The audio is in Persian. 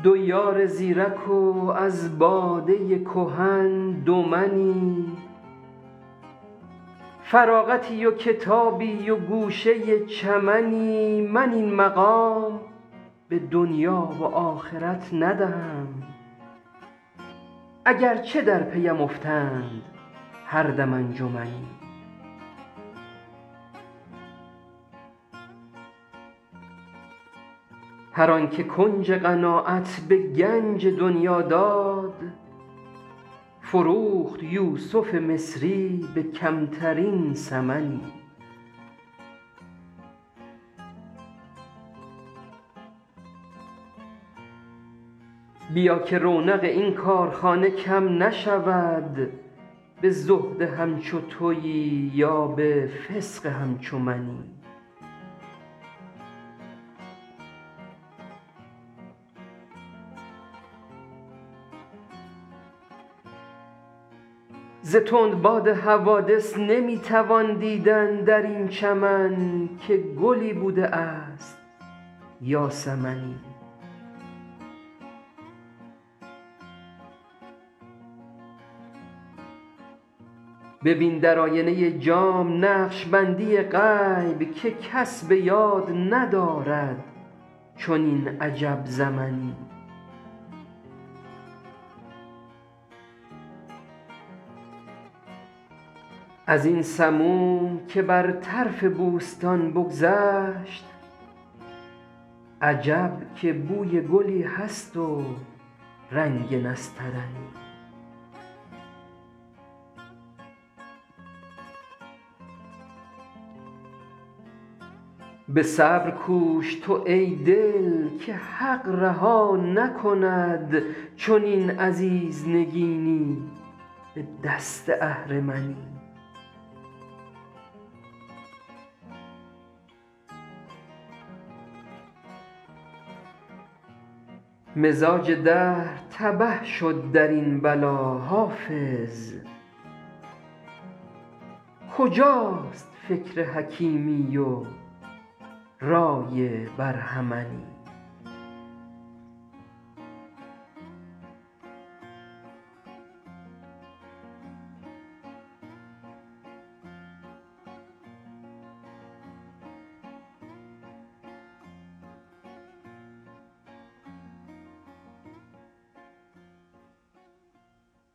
دو یار زیرک و از باده کهن دو منی، فراغتی و کتابی و گوشه چمنی. من این مقام به دنیا و آخرت ندهم، اگر چه در پیم افتند هر دم انجمنی. هر آن که کنج قناعت به گنج دنیا داد، فروخت یوسف مصری به کمترین ثمنی. بیا که رونق این کارخانه کم نشود، به زهد همچو تویی یا به فسق همچو منی. ز تندباد حوادث نمی توان دیدن در این چمن، که گلی بوده است یاسمنی. ببین در آینه جام نقشبندی غیب، که کس به یاد ندارد چنین عجب زمنی. از این سموم که بر طرف بوستان بگذشت، عجب که بوی گلی هست و رنگ نسترنی. به صبر کوش تو ای دل که حق رها نکند چنین عزیز نگینی به دست اهرمنی. مزاج دهر تبه شد در این بلا حافظ، کجاست فکر حکیمی و رای برهمنی.